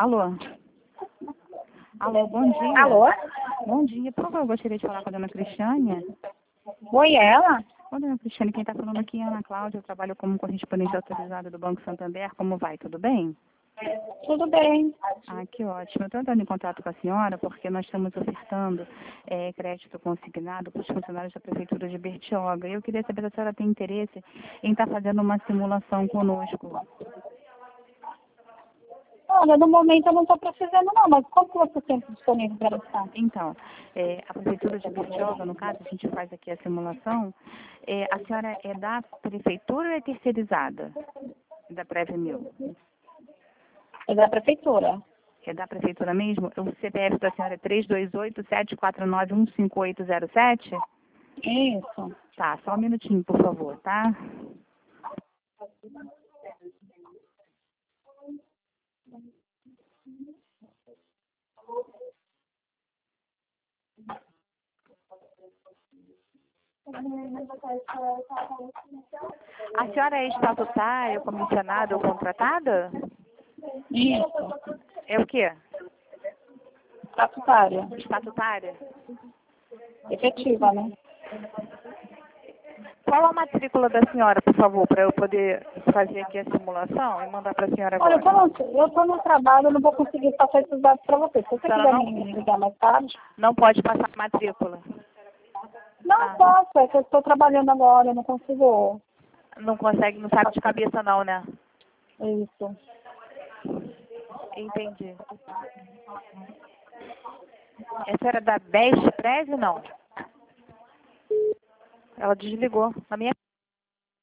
Alô? Alô, bom dia. Alô? Bom dia. Por favor, eu gostaria de falar com a dona Cristiane. Oi, ela? Ô, dona Cristiane, quem está falando aqui é a Ana Cláudia. Eu trabalho como correspondente autorizada do Banco Santander. Como vai? Tudo bem? Tudo bem. Ah, que ótimo. Eu estou entrando em contato com a senhora porque nós estamos ofertando crédito consignado para os funcionários da Prefeitura de Bertioga. E eu queria saber se a senhora tem interesse em estar fazendo uma simulação conosco. Olha, no momento eu não estou precisando não, mas quanto você tem disponível para estar? Então, a Prefeitura de Bertioga, no caso, a gente faz aqui a simulação. A senhora é da Prefeitura ou é terceirizada? Da Previmil? É da prefeitura. É da Prefeitura mesmo? O CPF da senhora é 328-749-15807? Isso. Tá, só um minutinho, por favor, tá? A senhora é estatutária, comissionada ou contratada? Isso. É o quê? Estatutária. Estatutária? Efetiva, né? Qual a matrícula da senhora, por favor, para eu poder fazer aqui a simulação e mandar para a senhora Olha, agora? eu tô no trabalho, eu não vou conseguir passar esses dados para você. Se você A senhora quiser não, me ligar mais tarde. não pode passar a matrícula. Não posso, é que eu estou trabalhando agora, eu não consigo. Não consegue, não sabe de cabeça não, né? Isso. Entendi. Essa era da Best Preve, não? Ela desligou. Na minha